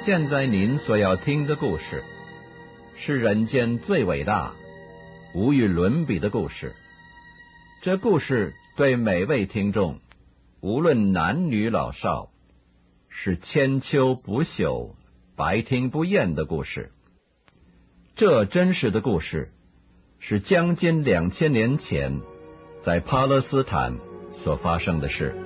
现在您所要听的故事，是人间最伟大、无与伦比的故事。这故事对每位听众，无论男女老少，是千秋不朽、百听不厌的故事。这真实的故事，是将近2000年前在巴勒斯坦所发生的事。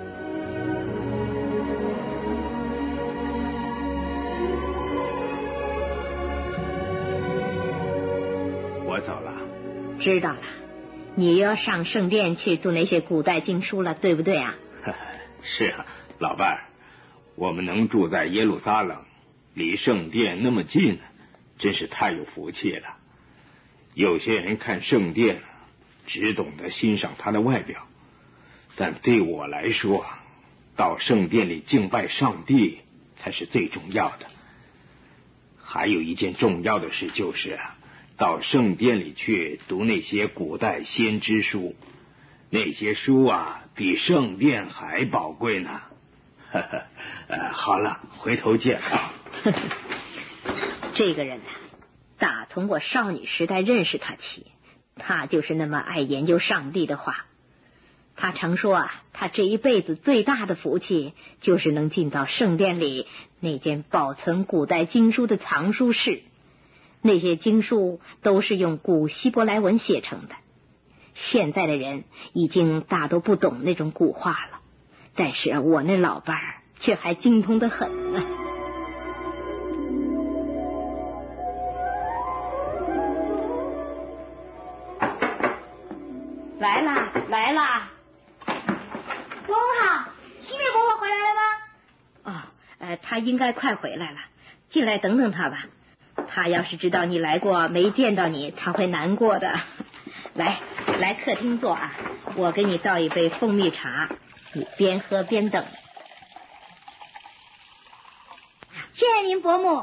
我走了。 知道了，你又要上圣殿去读那些古代经书了，对不对啊？ 是啊，老伴儿，我们能住在耶路撒冷，离圣殿那么近，真是太有福气了。有些人看圣殿只懂得欣赏它的外表，但对我来说，到圣殿里敬拜上帝才是最重要的。还有一件重要的事，就是到圣殿里去读那些古代先知书，那些书啊，比圣殿还宝贵呢。好了，回头见啊。 这个人呢，打从我少女时代认识他起，他就是那么爱研究上帝的话。他常说他这一辈子最大的福气，就是能进到圣殿里那间保存古代经书的藏书室。那些经书都是用古希伯来文写成的，现在的人已经大都不懂那种古话了，但是我那老伴儿却还精通得很呢。来啦来啦， 伯母好，西面伯伯回来了吗？他应该快回来了，进来等等他吧。他要是知道你来过没见到你，他会难过的。来客厅坐啊，我给你倒一杯蜂蜜茶，你边喝边等。 谢谢您，伯母。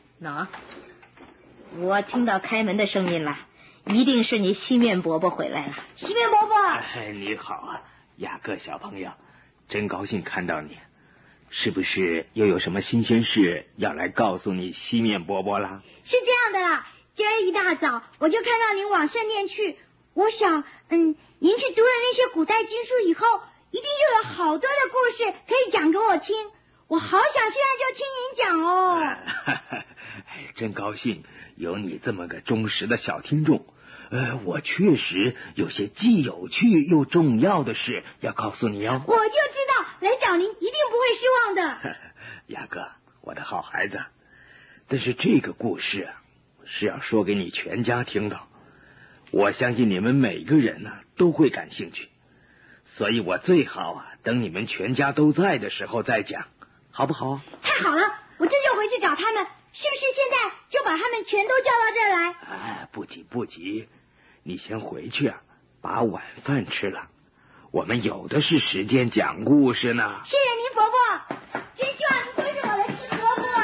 我听到开门的声音了，一定是你西面伯伯回来了。 西面伯伯， 你好啊，雅各小朋友，真高兴看到你。是不是又有什么新鲜事要来告诉你西面伯伯啦？ 是这样的啦，今儿一大早我就看到您往圣殿去，我想您去读了那些古代经书以后，一定又有好多的故事可以讲给我听，我好想现在就听您讲哦。 真高兴有你这么个忠实的小听众。我确实有些既有趣又重要的事要告诉你哦。 我就知道来找您一定不会失望的。 雅各，我的好孩子，但是这个故事是要说给你全家听的，我相信你们每个人都会感兴趣，所以我最好等你们全家都在的时候再讲，好不好？ 太好了，我这就回去找他们，是不是现在就把他们全都叫到这儿来？ 不急，你先回去把晚饭吃了，我们有的是时间讲故事呢。 谢谢您，伯伯，真希望您都是我的亲伯伯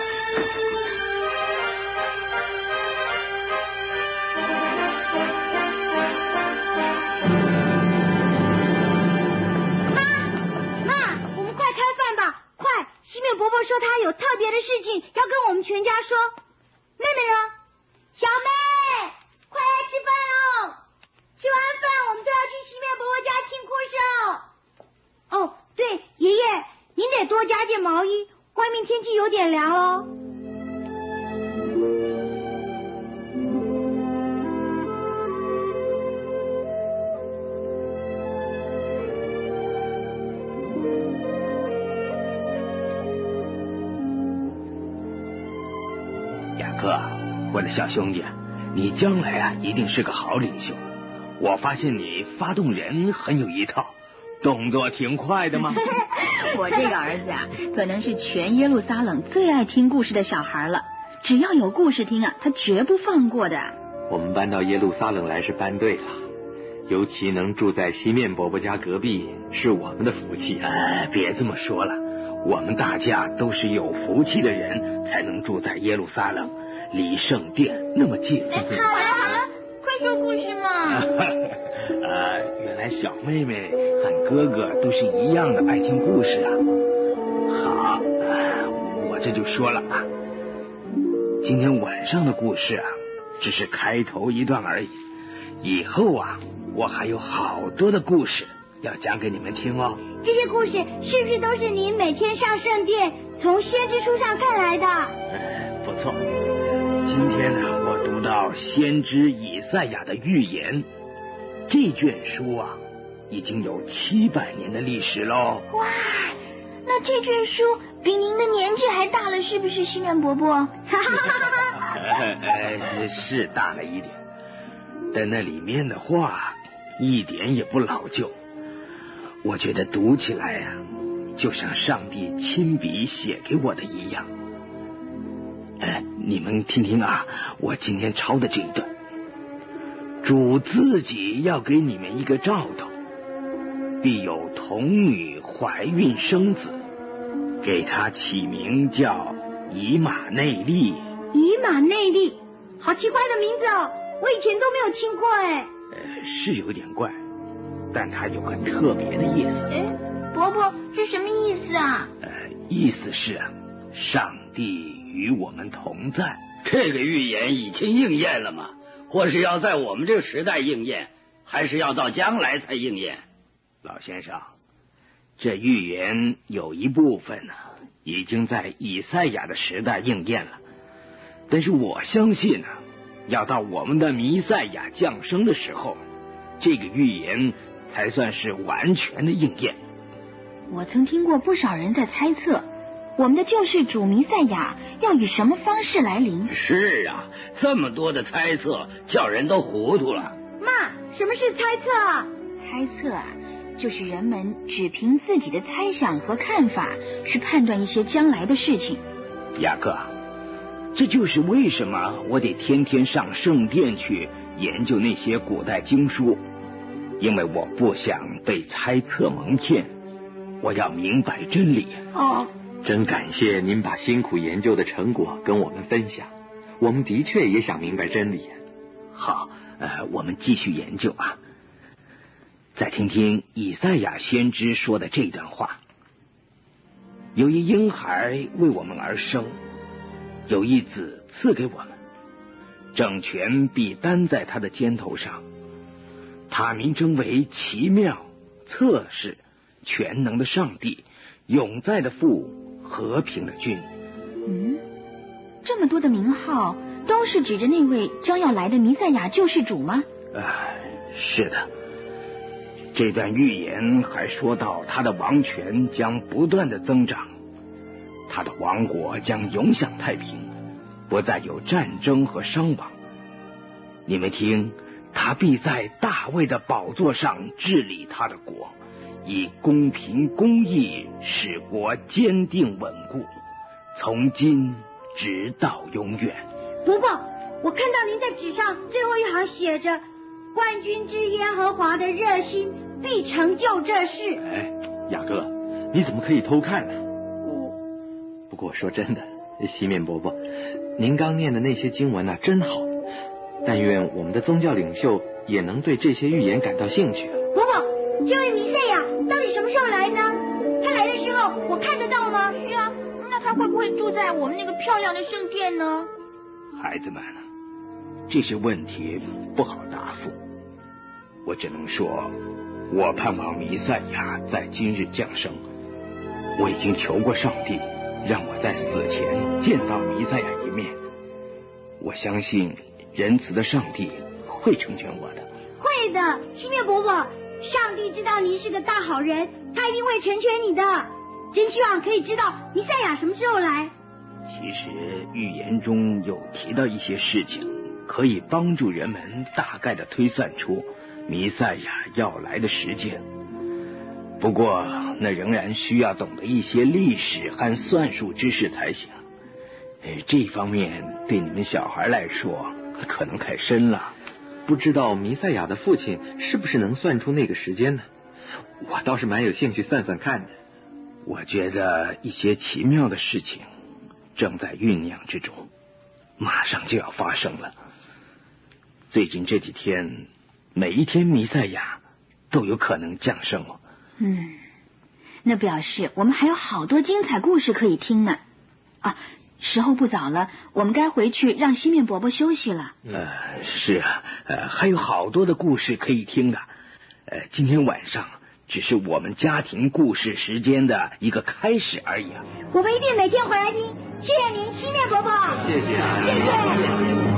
妈，我们快开饭吧，快！西面伯伯说他有特别的事情要跟我们全家说。妹妹呢？小妹，快来吃饭哦！吃完饭我们都要去西面伯伯家听故事哦。对，爷爷，您得多加件毛衣，外面天气有点凉哦。 雅各，我的小兄弟，你将来一定是个好领袖。我发现你发动人很有一套，动作挺快的嘛。 我这个儿子可能是全耶路撒冷最爱听故事的小孩了，只要有故事听他绝不放过的。 我们搬到耶路撒冷来是搬对了，尤其能住在西面伯伯家隔壁，是我们的福气。 别这么说了，我们大家都是有福气的人，才能住在耶路撒冷，离圣殿那么近。 好了，快说故事嘛。 原来小妹妹和哥哥都是一样的爱听故事啊。好，我这就说了今天晚上的故事啊，只是开头一段而已。以后啊，我还有好多的故事要讲给你们听哦。 这些故事是不是都是您每天上圣殿从先知书上看来的？ 不错。今天呢，我读到先知以赛亚的预言，这卷书啊，已经有700年的历史喽。 哇，那这卷书比您的年纪还大了，是不是，西面伯伯？ 是大了一点，但那里面的话一点也不老旧。我觉得读起来啊，就像上帝亲笔写给我的一样。你们听听啊，我今天抄的这一段。主自己要给你们一个兆头，必有童女怀孕生子，给他起名叫以马内利。 以马内利，好奇怪的名字哦，我以前都没有听过哎。 是有点怪，但它有个特别的意思。 伯伯，是什么意思啊？ 意思是啊，上帝与我们同在。 这个预言已经应验了吗？或是要在我们这个时代应验，还是要到将来才应验？ 老先生，这预言有一部分呢，已经在以赛亚的时代应验了，但是我相信呢，要到我们的弥赛亚降生的时候，这个预言才算是完全的应验。 我曾听过不少人在猜测，我们的救世主弥赛亚要以什么方式来临？ 是啊，这么多的猜测，叫人都糊涂了。 妈，什么是猜测啊？ 猜测啊，就是人们只凭自己的猜想和看法去判断一些将来的事情。 雅各，这就是为什么我得天天上圣殿去研究那些古代经书，因为我不想被猜测蒙骗，我要明白真理。 真感谢您把辛苦研究的成果跟我们分享，我们的确也想明白真理。 好，我们继续研究啊。再听听以赛亚先知说的这段话：有一婴孩为我们而生，有一子赐给我们，政权必担在他的肩头上，他名称为奇妙、策士、全能的上帝，永在的父，和平的君。 这么多的名号都是指着那位将要来的弥赛亚救世主吗？ 是的。这段预言还说到他的王权将不断的增长，他的王国将永享太平，不再有战争和伤亡。你们听，他必在大卫的宝座上治理他的国，以公平公义使国坚定稳固，从今直到永远。 伯伯，我看到您在纸上最后一行写着，冠军之耶和华的热心必成就这事。 雅各，你怎么可以偷看呢？不过说真的，西面伯伯，您刚念的那些经文啊，真好。但愿我们的宗教领袖也能对这些预言感到兴趣。 伯伯，这位弥赛亚到底什么时候来呢？他来的时候我看得到吗？ 是啊，那他会不会住在我们那个漂亮的圣殿呢？ 孩子们，这些问题不好答复，我只能说，我盼望弥赛亚在今日降生。我已经求过上帝，让我在死前见到弥赛亚一面。我相信仁慈的上帝会成全我的。 会的，西面伯伯，上帝知道您是个大好人，他一定会成全你的。真希望可以知道弥赛亚什么时候来。 其实预言中有提到一些事情，可以帮助人们大概的推算出弥赛亚要来的时间。不过那仍然需要懂得一些历史和算术知识才行。这方面对你们小孩来说可能太深了。 不知道弥赛亚的父亲是不是能算出那个时间呢？我倒是蛮有兴趣算算看的。 我觉得一些奇妙的事情正在酝酿之中，马上就要发生了。最近这几天，每一天弥赛亚都有可能降生了。 那表示我们还有好多精彩故事可以听呢。 时候不早了，我们该回去让西面伯伯休息了。 是啊，还有好多的故事可以听的。今天晚上只是我们家庭故事时间的一个开始而已啊。 我们一定每天回来听。谢谢您，西面伯伯。 谢谢。 谢谢。